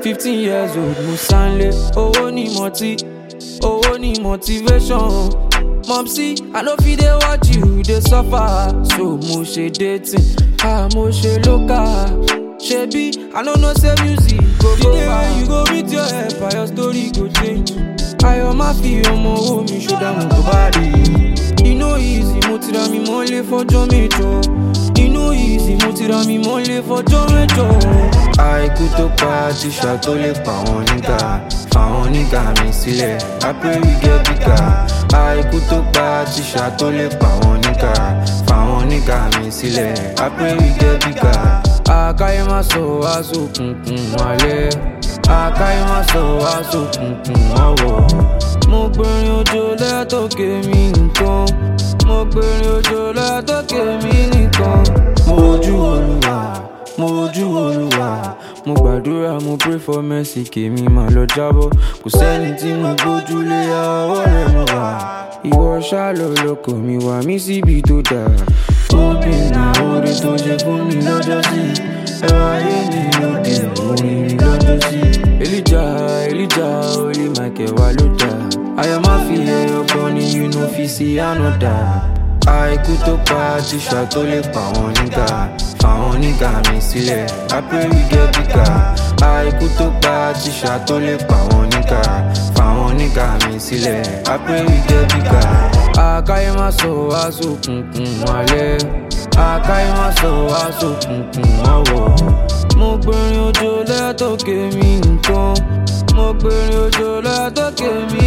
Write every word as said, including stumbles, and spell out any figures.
fifteen years old, mo sanle. Owó ni moti, owó ni motivation. Momsy, I know fi dey watch you, dey suffer. So mo ṣe dating, ah mo ṣe local. Shebi, I no know say music go go far. The day you go meet your helper, your story go change. Ayọ̀ má fi ọmọ owó mi ṣọ́dá mo tó bá dé. E no easy, mo ti ra mi mọ́lé fọjọ́ mẹ́jọ. E no easy, mo ti ra mi mọ́lé fọjọ́ mẹ́jọ. Àìkú tó pa tíṣà tó lè pa wọn nígà, fáwọn nígà mi sílẹ̀. I pray we get bigger. Àìkú tó pa tíṣà tó lè pa wọn nígà, fáwọn nígà mi sílẹ̀. I pray we get bigger. Àkáyé má sọ wá sókùnkùn alẹ́. Àkáyé má sọ wá sókùnkùn ọwọ́. Mo gbẹ̀rin òjò lẹ́tọ̀kẹ́ mi nìkan. Mo gbẹ̀rin òjò lẹ́tọ̀kẹ́ mi nìkan. Mo wojú Olúwa, mo wojú Olúwa. Mo gbàdúrà, mo pray for mercy, kèmi máa lọ jábọ́. Kò sẹ́ni tí mo gbójúlé, ọwọ́ rẹ̀ mo wà. Ìwọ ṣá lọ lọkọ̀ mi wá mí síbi tó dáa. Ó bìnà orí tó ṣe fún mi lọ́jọ́ sí. Ẹ̀rọ ayé mi lóde, orin mi lọ́jọ́ sí. Elijah, Elijah, Olè Michael wà ló dà. Ayọ̀ má fi ẹyọ kan ní you no fit see another. Àìkú tó pa tíṣà tó lè pa wọn nígà, fáwọn nígà mi sílẹ̀. I pray we get bigger. Àìkú tó pa tíṣà tó lè pa wọn nígà, fáwọn nígà mi sílẹ̀. I pray we get bigger. Àkáyé má sọ wá sókùnkùn alẹ́. Àkáyé má sọ wá sókùnkùn ọwọ́. Mo gbẹ̀rin òjò lẹ́tọ̀kẹ́ mi nìkan. Mo gbẹ̀rin òjò lẹ́tọ̀kẹ́ mi